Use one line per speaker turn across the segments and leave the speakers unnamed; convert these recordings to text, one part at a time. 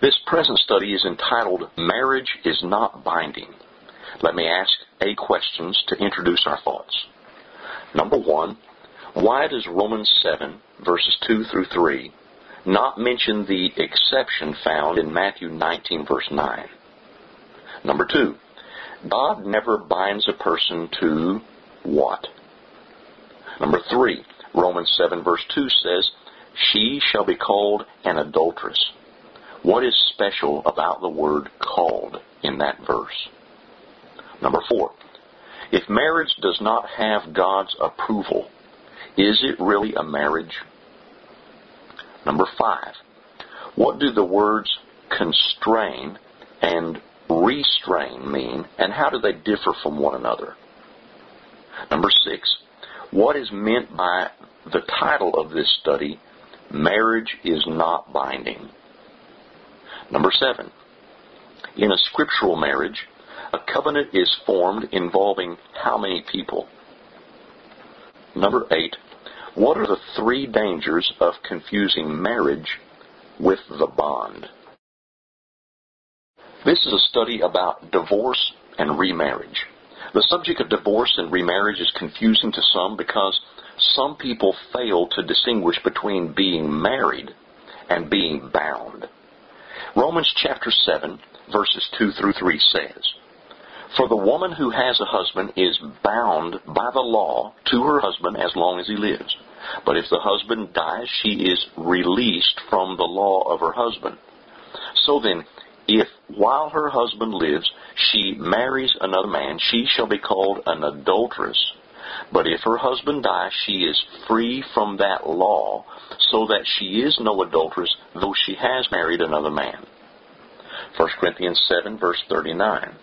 This present study is entitled, Marriage is Not Binding. Let me ask 8 questions to introduce our thoughts. Number 1, why does Romans 7, verses 2 through 3, not mention the exception found in Matthew 19, verse 9? Number 2, God never binds a person to what? Number 3, Romans 7, verse 2 says, she shall be called an adulteress. What is special about the word called in that verse? Number 4, if marriage does not have God's approval, is it really a marriage? Number 5, what do the words constrain and restrain mean, and how do they differ from one another? Number 6, what is meant by the title of this study, Marriage is Not Binding? Number 7, in a scriptural marriage, a covenant is formed involving how many people? Number 8, what are the 3 dangers of confusing marriage with the bond? This is a study about divorce and remarriage. The subject of divorce and remarriage is confusing to some because some people fail to distinguish between being married and being bound. Romans chapter 7, verses 2 through 3 says, for the woman who has a husband is bound by the law to her husband as long as he lives. But if the husband dies, she is released from the law of her husband. So then, if while her husband lives, she marries another man, she shall be called an adulteress. But if her husband dies, she is free from that law, so that she is no adulteress, though she has married another man. 1 Corinthians 7, verse 39.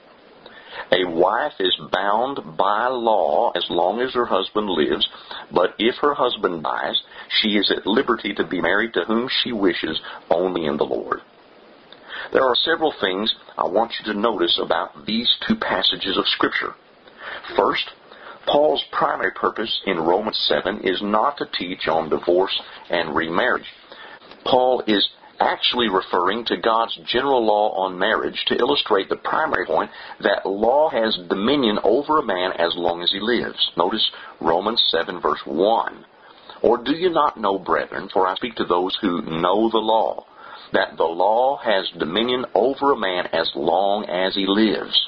A wife is bound by law as long as her husband lives, but if her husband dies, she is at liberty to be married to whom she wishes, only in the Lord. There are several things I want you to notice about these 2 passages of Scripture. First, Paul's primary purpose in Romans 7 is not to teach on divorce and remarriage. Paul is actually referring to God's general law on marriage to illustrate the primary point that law has dominion over a man as long as he lives. Notice Romans 7, verse 1. Or do you not know, brethren, for I speak to those who know the law, that the law has dominion over a man as long as he lives?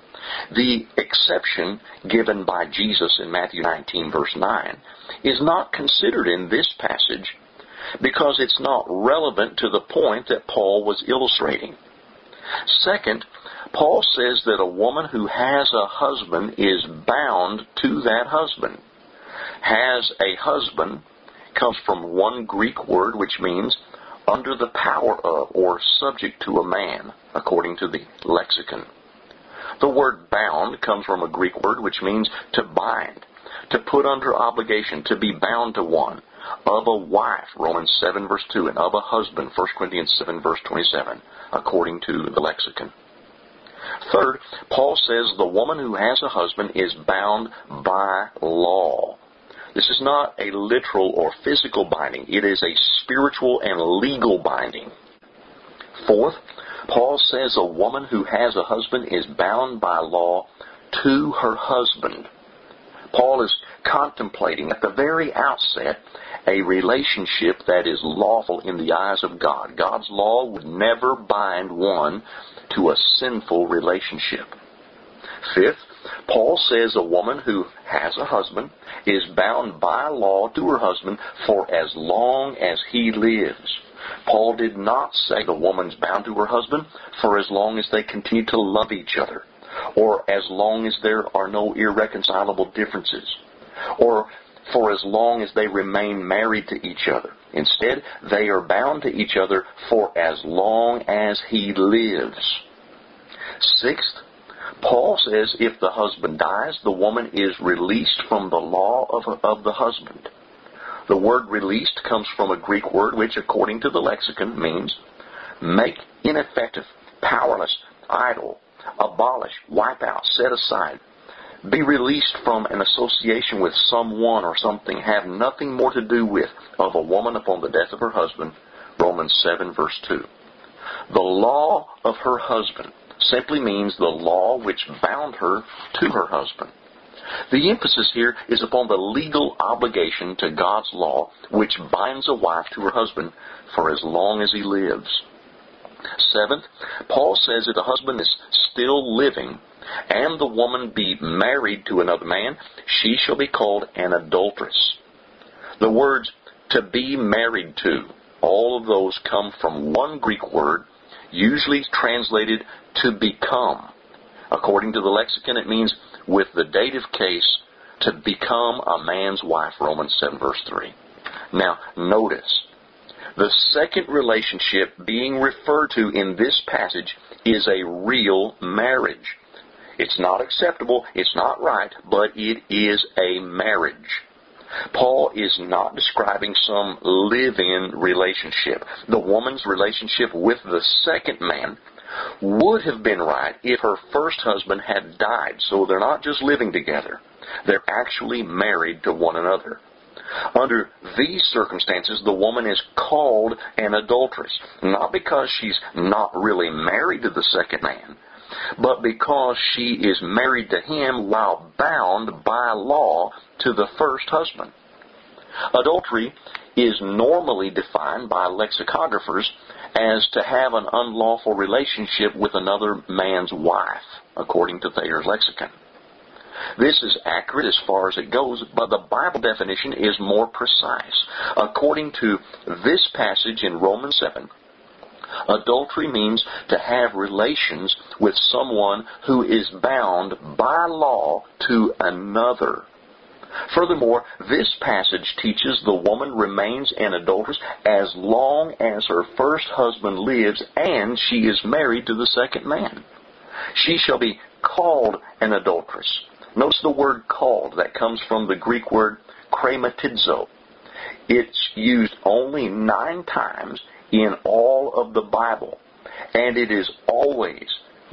The exception given by Jesus in Matthew 19, verse 9, is not considered in this passage because it's not relevant to the point that Paul was illustrating. Second, Paul says that a woman who has a husband is bound to that husband. Has a husband comes from one Greek word which means under the power of or subject to a man, according to the lexicon. The word bound comes from a Greek word which means to bind, to put under obligation, to be bound to one. Of a wife, Romans 7, verse 2, and of a husband, 1 Corinthians 7, verse 27, according to the lexicon. Third, Paul says the woman who has a husband is bound by law. This is not a literal or physical binding. It is a spiritual and legal binding. Fourth, Paul says a woman who has a husband is bound by law to her husband. Paul is contemplating at the very outset a relationship that is lawful in the eyes of God. God's law would never bind one to a sinful relationship. Fifth, Paul says a woman who has a husband is bound by law to her husband for as long as he lives. Paul did not say the woman's bound to her husband for as long as they continue to love each other, or as long as there are no irreconcilable differences, or for as long as they remain married to each other. Instead, they are bound to each other for as long as he lives. Sixth, Paul says if the husband dies, the woman is released from the law of the husband. The word released comes from a Greek word which, according to the lexicon, means make ineffective, powerless, idle, abolish, wipe out, set aside. Be released from an association with someone or something, have nothing more to do with, of a woman upon the death of her husband, Romans 7, verse 2. The law of her husband simply means the law which bound her to her husband. The emphasis here is upon the legal obligation to God's law which binds a wife to her husband for as long as he lives. Seventh, Paul says if the husband is still living and the woman be married to another man, she shall be called an adulteress. The words to be married to, all of those come from one Greek word, usually translated to become. According to the lexicon, it means, with the dative case, to become a man's wife, Romans 7, verse 3. Now, notice, the second relationship being referred to in this passage is a real marriage. It's not acceptable, it's not right, but it is a marriage. Paul is not describing some live-in relationship. The woman's relationship with the second man would have been right if her first husband had died. So they're not just living together. They're actually married to one another. Under these circumstances, the woman is called an adulteress, not because she's not really married to the second man, but because she is married to him while bound by law to the first husband. Adultery is normally defined by lexicographers as to have an unlawful relationship with another man's wife, according to Thayer's lexicon. This is accurate as far as it goes, but the Bible definition is more precise. According to this passage in Romans 7, adultery means to have relations with someone who is bound by law to another. Furthermore, this passage teaches the woman remains an adulteress as long as her first husband lives and she is married to the second man. She shall be called an adulteress. Notice the word called. That comes from the Greek word krematizo. It's used only 9 times in all of the Bible, and it is always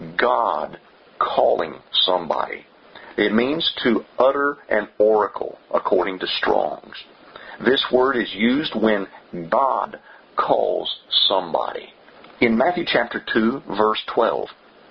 God calling somebody. It means to utter an oracle, according to Strong's. This word is used when God calls somebody. In Matthew chapter 2, verse 12,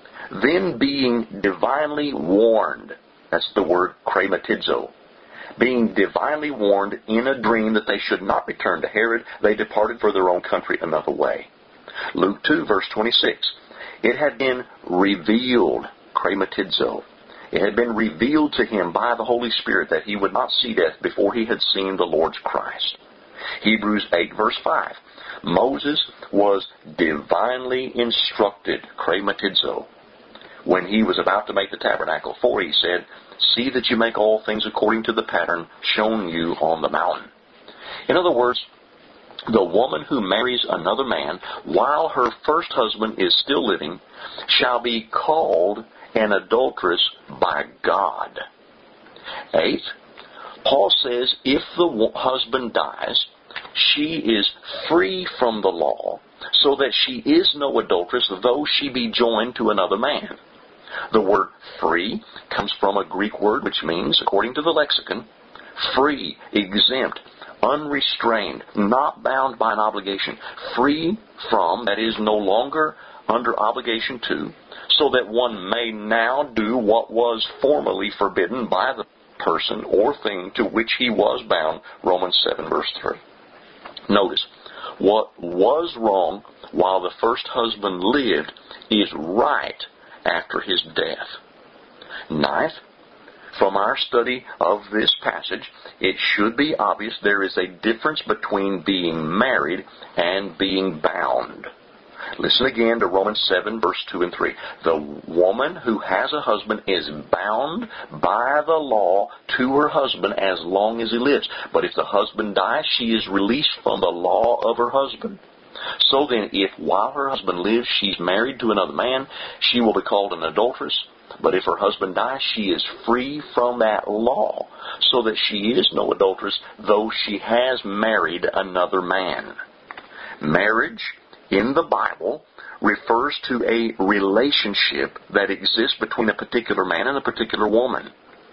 then being divinely warned, that's the word krematizo, being divinely warned in a dream that they should not return to Herod, they departed for their own country another way. Luke 2, verse 26, it had been revealed, krematizo, it had been revealed to him by the Holy Spirit that he would not see death before he had seen the Lord's Christ. Hebrews 8, verse 5. Moses was divinely instructed, krematizo, when he was about to make the tabernacle. For he said, see that you make all things according to the pattern shown you on the mountain. In other words, the woman who marries another man while her first husband is still living shall be called an adulteress by God. 8. Paul says if the husband dies, she is free from the law, so that she is no adulteress, though she be joined to another man. The word free comes from a Greek word which means, according to the lexicon, free, exempt, unrestrained, not bound by an obligation, free from, that is, no longer under obligation to, so that one may now do what was formerly forbidden by the person or thing to which he was bound, Romans 7, verse 3. Notice, what was wrong while the first husband lived is right after his death. 9th, from our study of this passage, it should be obvious there is a difference between being married and being bound. Listen again to Romans 7, verse 2 and 3. The woman who has a husband is bound by the law to her husband as long as he lives. But if the husband dies, she is released from the law of her husband. So then, if while her husband lives she's married to another man, she will be called an adulteress. But if her husband dies, she is free from that law, so that she is no adulteress, though she has married another man. Marriage in the Bible refers to a relationship that exists between a particular man and a particular woman.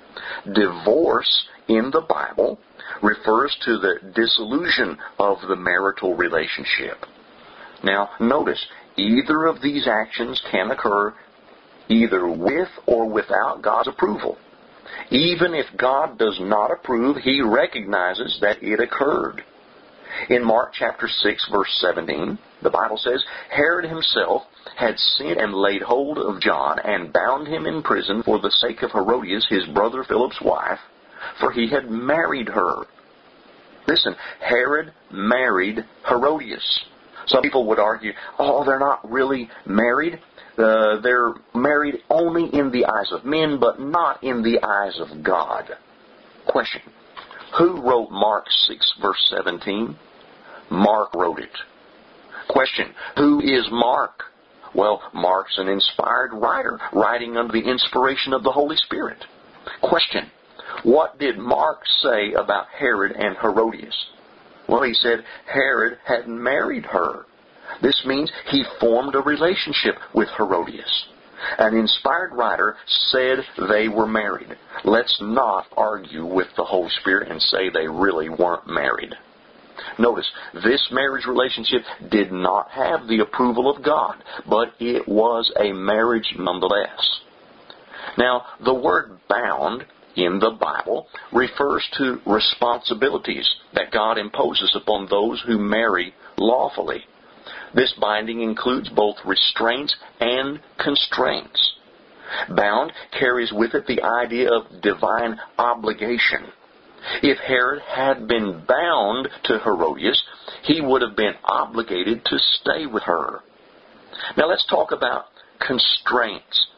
Divorce in the Bible refers to the dissolution of the marital relationship. Now, notice, Either of these actions can occur either with or without God's approval. Even if God does not approve, He recognizes that it occurred. In Mark chapter 6, verse 17, the Bible says, Herod himself had sent and laid hold of John and bound him in prison for the sake of Herodias, his brother Philip's wife, for he had married her. Listen, Herod married Herodias. Some people would argue, they're not really married. They're married only in the eyes of men, but not in the eyes of God. Question. Who wrote Mark 6, verse 17? Mark wrote it. Question. Who is Mark? Well, Mark's an inspired writer, writing under the inspiration of the Holy Spirit. Question. What did Mark say about Herod and Herodias? Well, he said Herod had married her. This means he formed a relationship with Herodias. An inspired writer said they were married. Let's not argue with the Holy Spirit and say they really weren't married. Notice, this marriage relationship did not have the approval of God, but it was a marriage nonetheless. Now, the word bound in the Bible refers to responsibilities that God imposes upon those who marry lawfully. This binding includes both restraints and constraints. Bound carries with it the idea of divine obligation. If Herod had been bound to Herodias, he would have been obligated to stay with her. Now let's talk about constraints.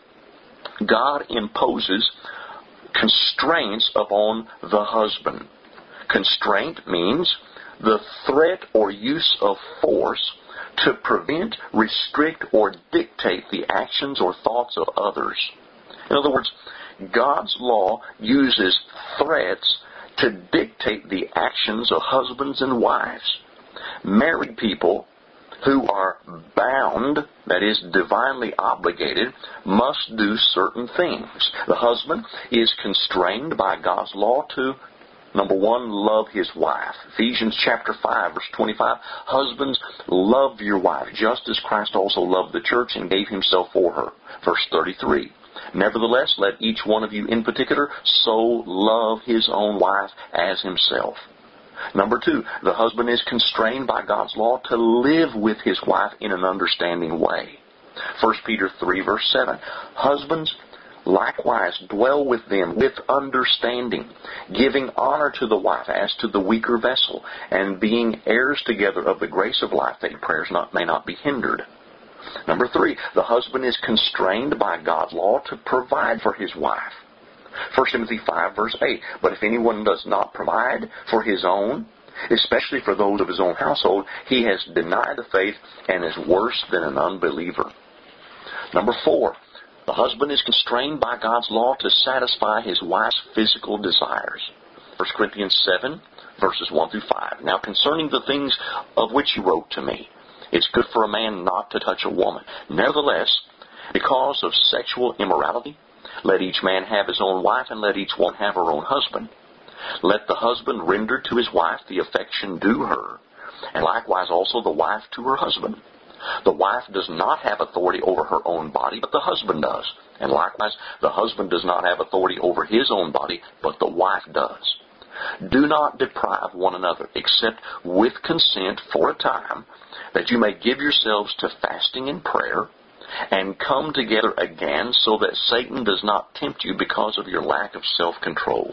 God imposes constraints upon the husband. Constraint means the threat or use of force to prevent, restrict, or dictate the actions or thoughts of others. In other words, God's law uses threats to dictate the actions of husbands and wives. Married people who are bound, that is, divinely obligated, must do certain things. The husband is constrained by God's law to, number one, love his wife. Ephesians chapter 5, verse 25, husbands, love your wife, just as Christ also loved the church and gave himself for her. Verse 33, nevertheless, let each one of you in particular so love his own wife as himself. Number two, the husband is constrained by God's law to live with his wife in an understanding way. 1 Peter 3, verse 7, husbands, likewise dwell with them with understanding, giving honor to the wife as to the weaker vessel, and being heirs together of the grace of life, that your prayers may not be hindered. Number three, the husband is constrained by God's law to provide for his wife. 1 Timothy 5, verse 8, but if anyone does not provide for his own, especially for those of his own household, he has denied the faith and is worse than an unbeliever. Number four, the husband is constrained by God's law to satisfy his wife's physical desires. 1 Corinthians 7, verses 1 through 5. Now concerning the things of which you wrote to me, it's good for a man not to touch a woman. Nevertheless, because of sexual immorality, let each man have his own wife, and let each one have her own husband. Let the husband render to his wife the affection due her, and likewise also the wife to her husband. The wife does not have authority over her own body, but the husband does. And likewise, the husband does not have authority over his own body, but the wife does. Do not deprive one another, except with consent for a time, that you may give yourselves to fasting and prayer, and come together again, so that Satan does not tempt you because of your lack of self-control.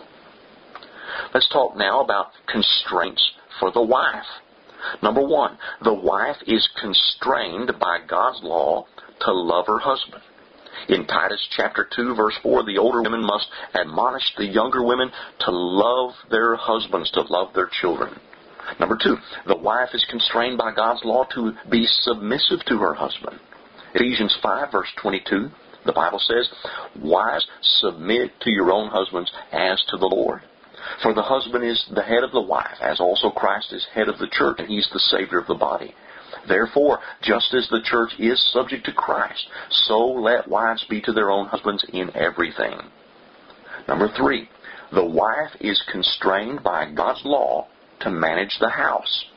Let's talk now about constraints for the wife. Number one, the wife is constrained by God's law to love her husband. In Titus chapter 2, verse 4, the older women must admonish the younger women to love their husbands, to love their children. Number two, the wife is constrained by God's law to be submissive to her husband. Ephesians 5, verse 22, the Bible says, wives, submit to your own husbands as to the Lord. For the husband is the head of the wife, as also Christ is head of the church, and he's the Savior of the body. Therefore, just as the church is subject to Christ, so let wives be to their own husbands in everything. Number three, the wife is constrained by God's law to manage the house.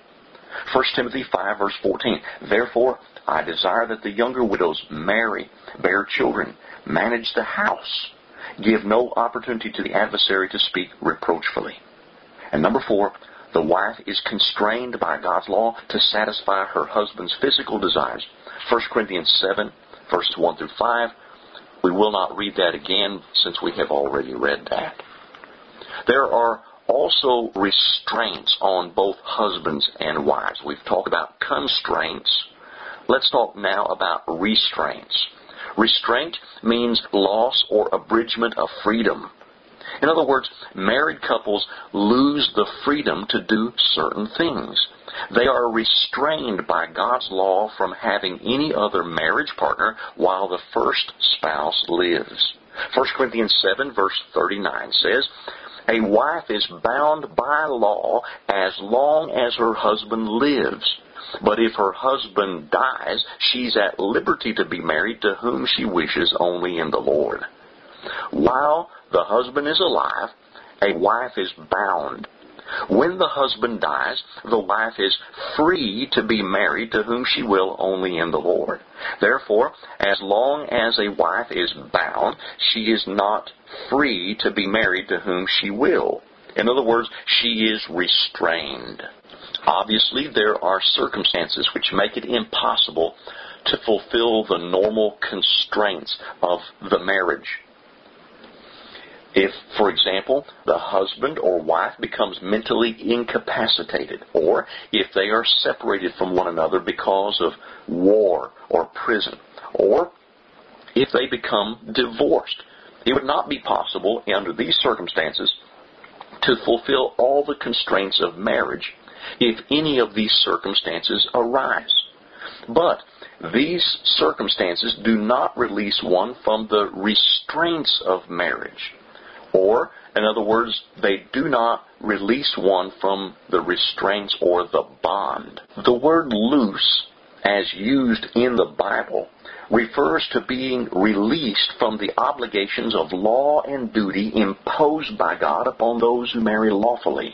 1 Timothy 5, verse 14. Therefore, I desire that the younger widows marry, bear children, manage the house, give no opportunity to the adversary to speak reproachfully. And number 4, the wife is constrained by God's law to satisfy her husband's physical desires. 1 Corinthians 7, verses 1 through 5. We will not read that again since we have already read that. There are also restraints on both husbands and wives. We've talked about constraints. Let's talk now about restraints. Restraint means loss or abridgment of freedom. In other words, married couples lose the freedom to do certain things. They are restrained by God's law from having any other marriage partner while the first spouse lives. 1 Corinthians 7, verse 39 says, a wife is bound by law as long as her husband lives. But if her husband dies, she's at liberty to be married to whom she wishes only in the Lord. While the husband is alive, a wife is bound. When the husband dies, the wife is free to be married to whom she will only in the Lord. Therefore, as long as a wife is bound, she is not free to be married to whom she will. In other words, she is restrained. Obviously, there are circumstances which make it impossible to fulfill the normal constraints of the marriage. If, for example, the husband or wife becomes mentally incapacitated, or if they are separated from one another because of war or prison, or if they become divorced, it would not be possible under these circumstances to fulfill all the constraints of marriage if any of these circumstances arise. But these circumstances do not release one from the restraints of marriage. Or, in other words, they do not release one from the restraints or the bond. The word loose, as used in the Bible, refers to being released from the obligations of law and duty imposed by God upon those who marry lawfully.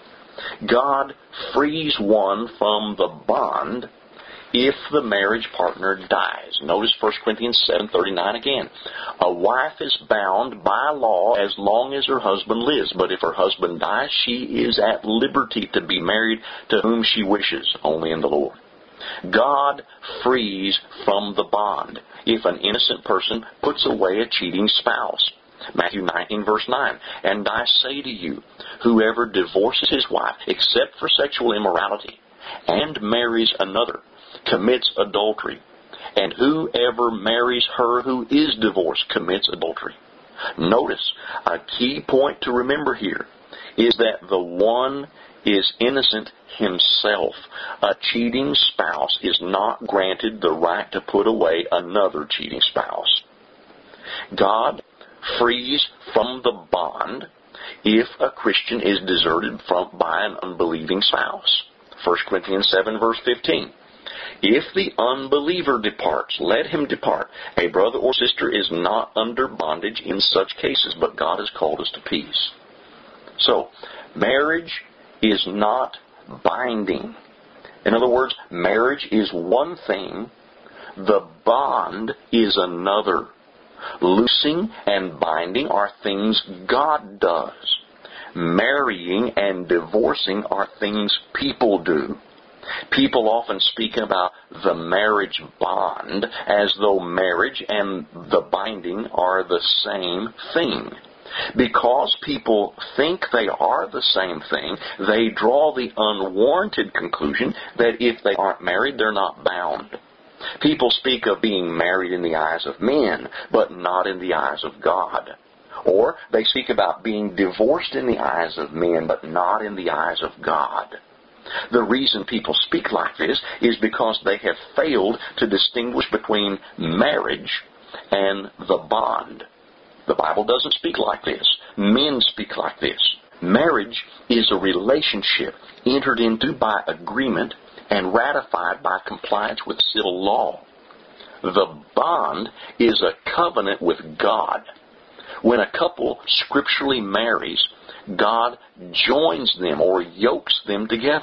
God frees one from the bond if the marriage partner dies. Notice 1 Corinthians 7:39 again. A wife is bound by law as long as her husband lives, but if her husband dies, she is at liberty to be married to whom she wishes, only in the Lord. God frees from the bond if an innocent person puts away a cheating spouse. Matthew 19, verse 9, and I say to you, whoever divorces his wife, except for sexual immorality, and marries another, commits adultery, and whoever marries her who is divorced commits adultery. Notice, a key point to remember here is that the one is innocent himself. A cheating spouse is not granted the right to put away another cheating spouse. God frees from the bond if a Christian is deserted by an unbelieving spouse. 1 Corinthians 7, verse 15. If the unbeliever departs, let him depart. A brother or sister is not under bondage in such cases, but God has called us to peace. So, marriage is not binding. In other words, marriage is one thing, the bond is another. Loosing and binding are things God does. Marrying and divorcing are things people do. People often speak about the marriage bond as though marriage and the binding are the same thing. Because people think they are the same thing, they draw the unwarranted conclusion that if they aren't married, they're not bound. People speak of being married in the eyes of men, but not in the eyes of God. Or they speak about being divorced in the eyes of men, but not in the eyes of God. The reason people speak like this is because they have failed to distinguish between marriage and the bond. The Bible doesn't speak like this. Men speak like this. Marriage is a relationship entered into by agreement and ratified by compliance with civil law. The bond is a covenant with God. When a couple scripturally marries, God joins them or yokes them together.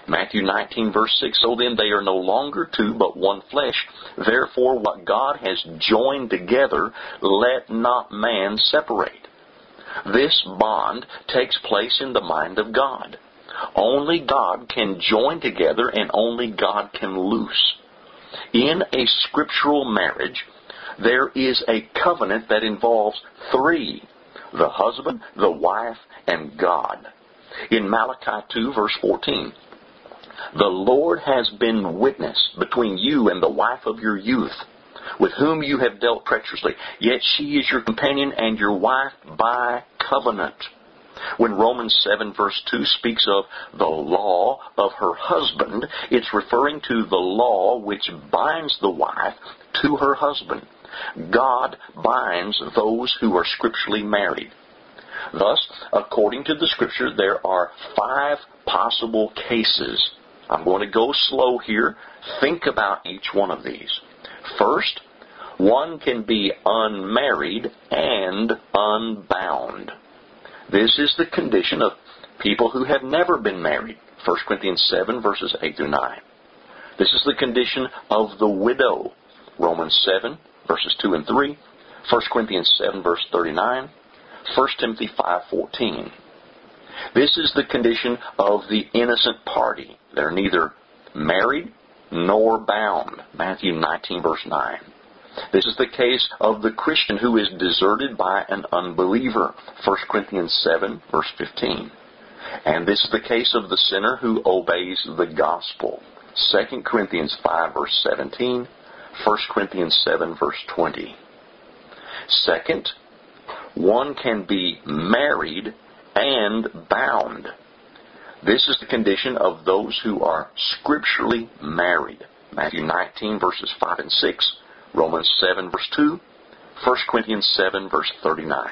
Matthew 19 verse 6, so then they are no longer two but one flesh. Therefore what God has joined together, let not man separate. This bond takes place in the mind of God. Only God can join together and only God can loose. In a scriptural marriage, there is a covenant that involves three: the husband, the wife, and God. In Malachi 2 verse 14, the Lord has been witness between you and the wife of your youth, with whom you have dealt treacherously. Yet she is your companion and your wife by covenant. When Romans 7 verse 2 speaks of the law of her husband, it's referring to the law which binds the wife to her husband. God binds those who are scripturally married. Thus, according to the Scripture, there are 5 possible cases. I'm going to go slow here. Think about each one of these. First, one can be unmarried and unbound. This is the condition of people who have never been married. 1 Corinthians 7 verses 8 through 9. This is the condition of the widow. Romans 7 verses 2 and 3. 1 Corinthians 7 verse 39. 1 Timothy 5:14. This is the condition of the innocent party. They're neither married nor bound. Matthew 19 verse 9. This is the case of the Christian who is deserted by an unbeliever. 1 Corinthians 7 verse 15. And this is the case of the sinner who obeys the gospel. 2 Corinthians 5 verse 17. 1 Corinthians 7 verse 20. Second, one can be married and bound. This is the condition of those who are scripturally married. Matthew 19 verses 5 and 6, Romans 7 verse 2, 1 Corinthians 7 verse 39.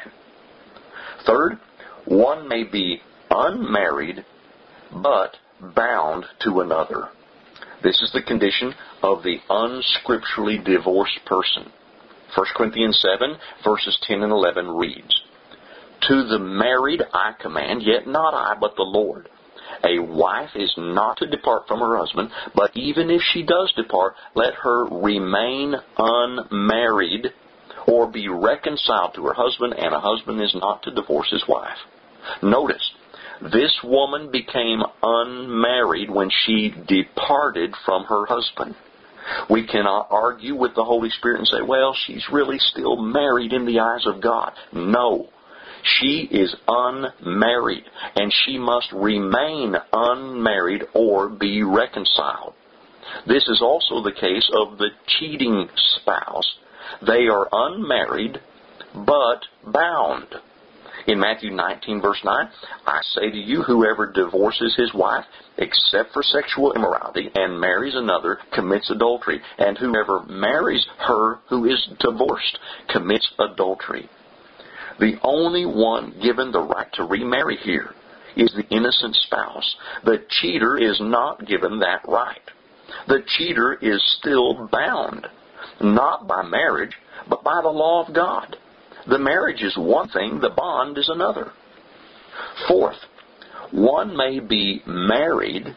Third, one may be unmarried but bound to another. This is the condition of the unscripturally divorced person. 1 Corinthians 7 verses 10 and 11 reads, to the married I command, yet not I, but the Lord. A wife is not to depart from her husband, but even if she does depart, let her remain unmarried or be reconciled to her husband, and a husband is not to divorce his wife. Notice, this woman became unmarried when she departed from her husband. We cannot argue with the Holy Spirit and say, well, she's really still married in the eyes of God. No. She is unmarried, and she must remain unmarried or be reconciled. This is also the case of the cheating spouse. They are unmarried, but bound. In Matthew 19, verse 9, I say to you, whoever divorces his wife, except for sexual immorality, and marries another, commits adultery. And whoever marries her who is divorced, commits adultery. The only one given the right to remarry here is the innocent spouse. The cheater is not given that right. The cheater is still bound, not by marriage, but by the law of God. The marriage is one thing, the bond is another. Fourth, one may be married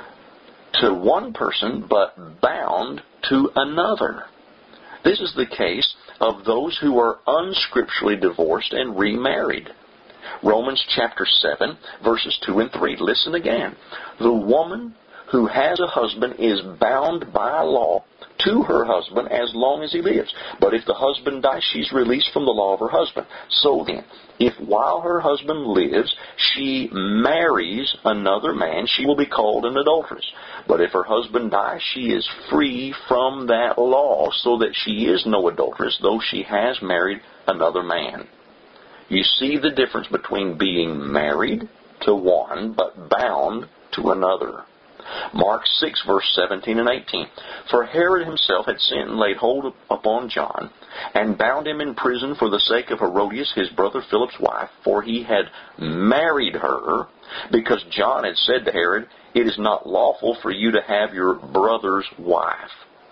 to one person, but bound to another. This is the case of those who are unscripturally divorced and remarried. Romans chapter 7, verses 2 and 3. Listen again. The woman who has a husband is bound by law to her husband as long as he lives. But if the husband dies, she's released from the law of her husband. So then, if while her husband lives, she marries another man, she will be called an adulteress. But if her husband dies, she is free from that law, so that she is no adulteress, though she has married another man. You see the difference between being married to one, but bound to another. Mark 6, verse 17 and 18. For Herod himself had sent and laid hold upon John, and bound him in prison for the sake of Herodias, his brother Philip's wife, for he had married her, because John had said to Herod, it is not lawful for you to have your brother's wife.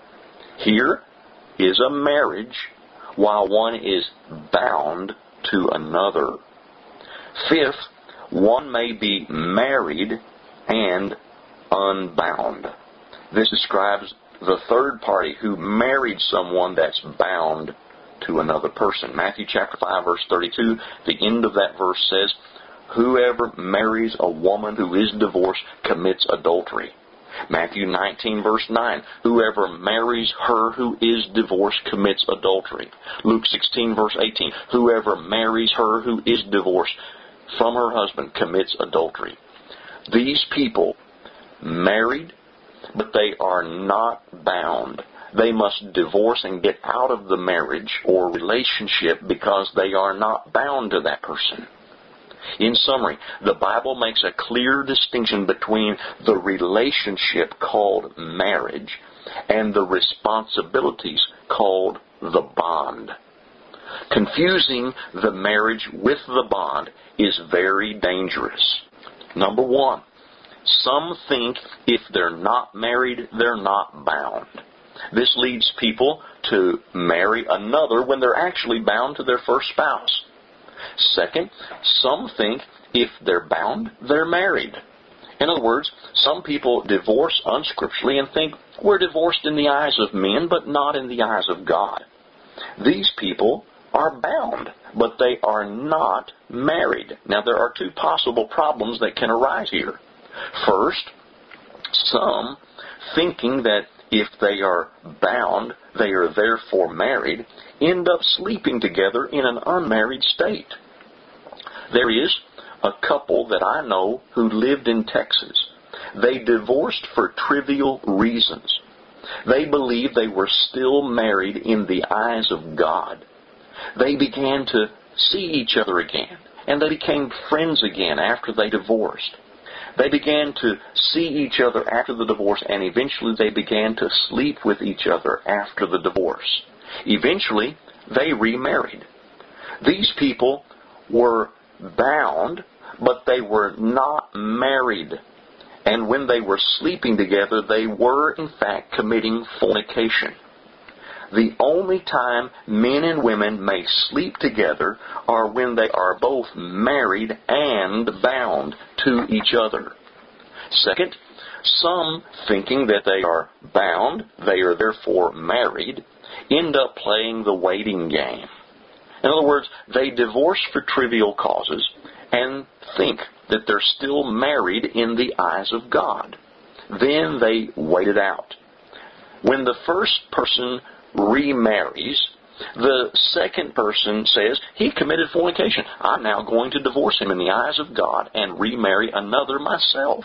Here is a marriage, while one is bound to another. Fifth, one may be married and unbound. This describes the third party who married someone that's bound to another person. Matthew chapter 5, verse 32, the end of that verse says, whoever marries a woman who is divorced commits adultery. Matthew 19, verse 9, whoever marries her who is divorced commits adultery. Luke 16, verse 18, whoever marries her who is divorced from her husband commits adultery. These people married, but they are not bound. They must divorce and get out of the marriage or relationship because they are not bound to that person. In summary, the Bible makes a clear distinction between the relationship called marriage and the responsibilities called the bond. Confusing the marriage with the bond is very dangerous. Number one, some think if they're not married, they're not bound. This leads people to marry another when they're actually bound to their first spouse. Second, some think if they're bound, they're married. In other words, some people divorce unscripturally and think we're divorced in the eyes of men, but not in the eyes of God. These people are bound, but they are not married. Now, there are two possible problems that can arise here. First, some thinking that if they are bound, they are therefore married, end up sleeping together in an unmarried state. There is a couple that I know who lived in Texas. They divorced for trivial reasons. They believed they were still married in the eyes of God. They began to see each other again, and they became friends again after they divorced. They began to see each other after the divorce, and eventually they began to sleep with each other after the divorce. Eventually, they remarried. These people were bound, but they were not married. And when they were sleeping together, they were, in fact, committing fornication. The only time men and women may sleep together are when they are both married and bound to each other. Second, some, thinking that they are bound, they are therefore married, end up playing the waiting game. In other words, they divorce for trivial causes and think that they're still married in the eyes of God. Then they wait it out. When the first person remarries, the second person says, he committed fornication. I'm now going to divorce him in the eyes of God and remarry another myself.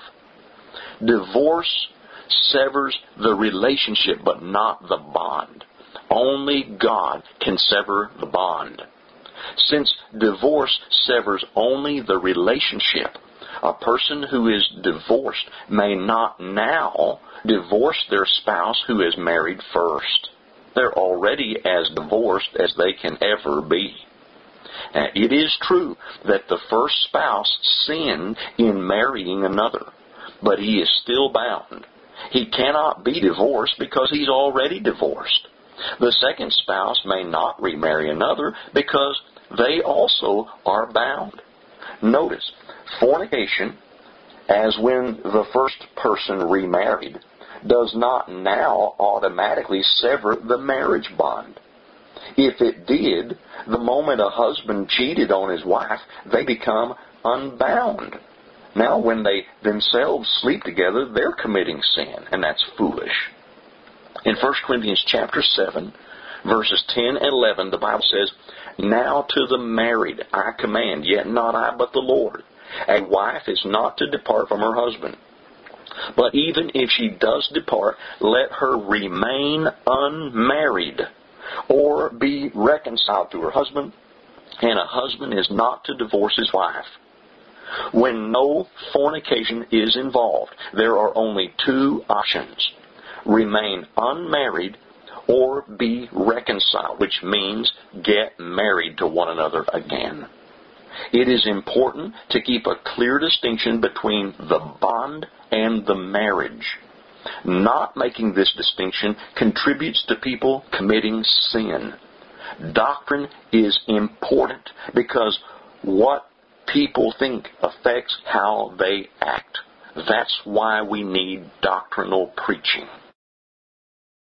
Divorce severs the relationship, but not the bond. Only God can sever the bond. Since divorce severs only the relationship, a person who is divorced may not now divorce their spouse who is married first. They're already as divorced as they can ever be. Now, it is true that the first spouse sinned in marrying another, but he is still bound. He cannot be divorced because he's already divorced. The second spouse may not remarry another because they also are bound. Notice, fornication, as when the first person remarried, does not now automatically sever the marriage bond. If it did, the moment a husband cheated on his wife, they become unbound. Now when they themselves sleep together, they're committing sin, and that's foolish. In 1 Corinthians chapter 7, verses 10 and 11, the Bible says, now to the married I command, yet not I, but the Lord. A wife is not to depart from her husband. But even if she does depart, let her remain unmarried, or be reconciled to her husband, and a husband is not to divorce his wife. When no fornication is involved, there are only two options. Remain unmarried or be reconciled, which means get married to one another again. It is important to keep a clear distinction between the bond and the marriage. Not making this distinction contributes to people committing sin. Doctrine is important because what people think affects how they act. That's why we need doctrinal preaching.